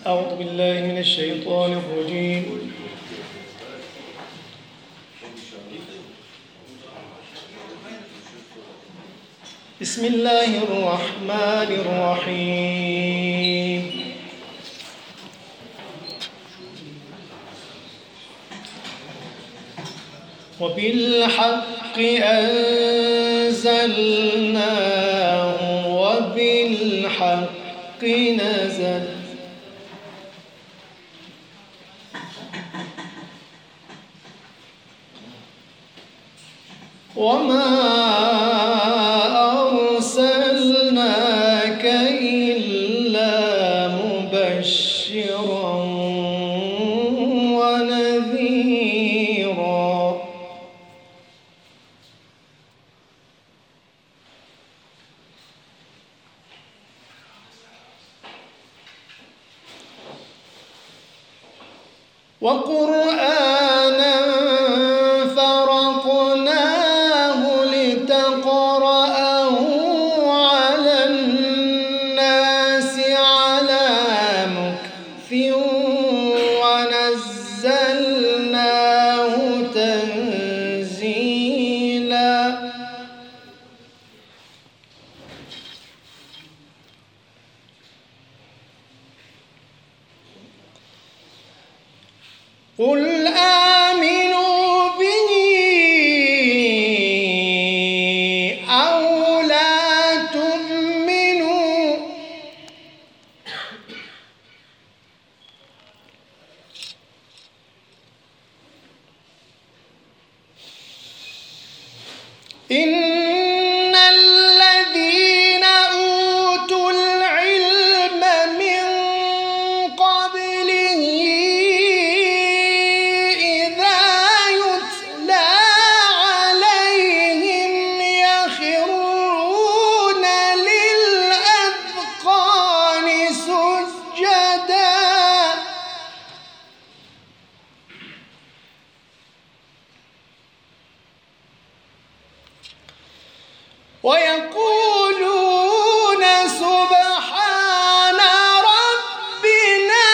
أعوذ بالله من الشيطان الرجيم. بسم الله الرحمن الرحيم. وبالحق أنزلناه وبالحق نزل وما أرسلناك إلا مبشرا ونذيرا وقرآنا فرقناه لتقرأه على الناس على مكث ونزلناه تنزيلا. قل آمنوا به أو لا تؤمنوا إن الذين أوتوا العلم من قبله ويقولون سبحان ربنا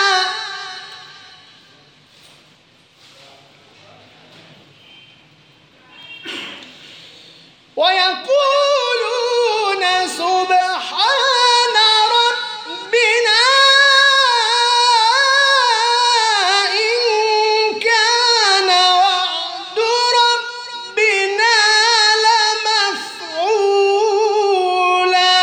إن كان وعد ربنا لمفعولا.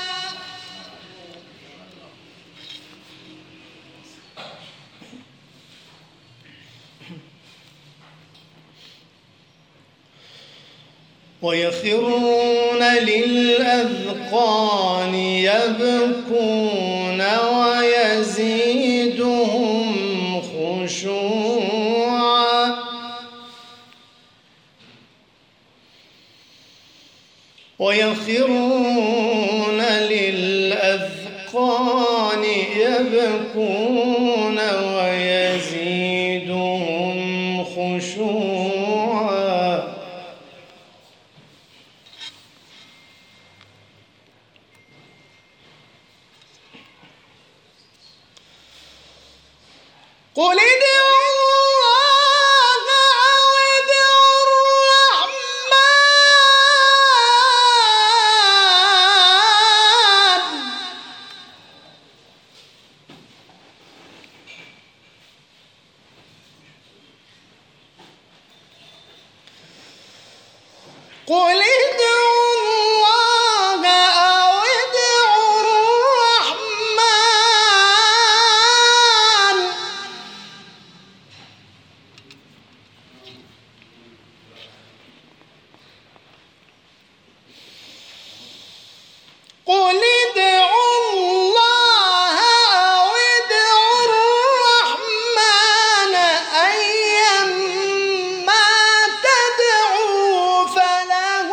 ويخرون للأذقان يبكون ويزيدهم خشوعا. ويخرون للأذقان يبكون ويزيدهم خشوعا. قل ادعوا الله أو ادعوا الرحمن قل ادعوا الله أو ادعوا الرحمن قل ادعوا الله أو ادعوا الرحمن أيما تدعوا فله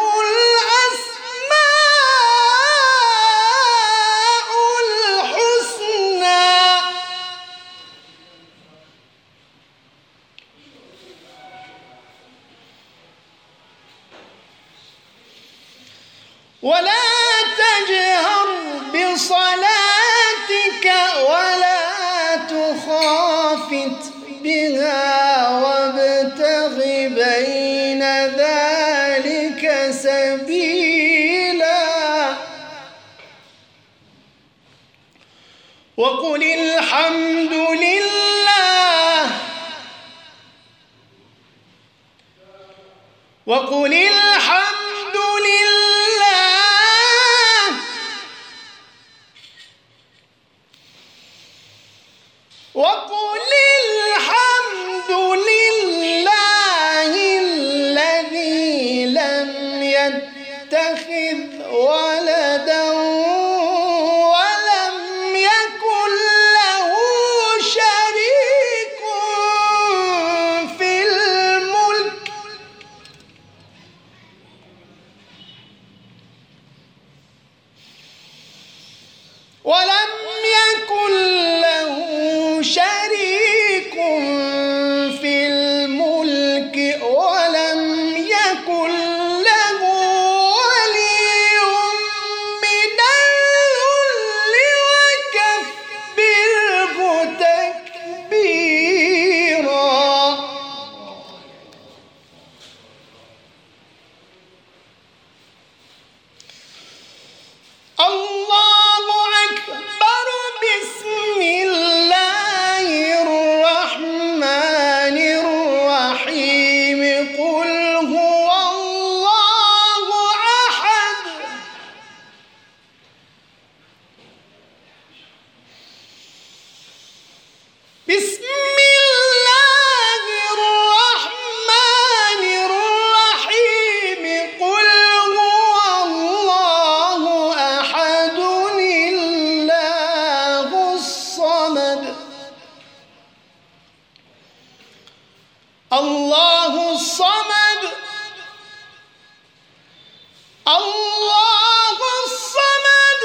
الأسماء الحسنى. ولا تجهر بصلاتك ولا خافت بها وابتغ بين ذلك سبيلا وقل الحمد لله وقل الحمد لله وقل الحمد لله الذي لم يتخذ ولدا ولم يكن له شريك في الملك ولم يكن له شريك في الملك ولم يكن له ولي من الذل وكبره تكبيرا الله أكبر بسم الله الرحمن الرحيم قل هو الله أحد بسم الله الرحمن الرحيم قل هو الله أحد الله الصمد الله الصمد الله الصمد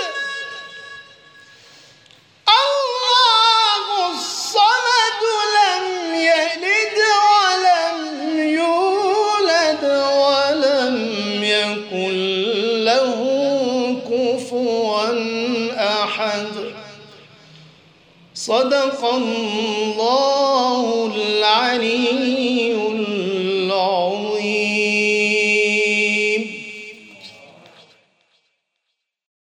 الله الصمد لم يلد ولم يولد ولم يكن له كفوا أحد صدق الله العلي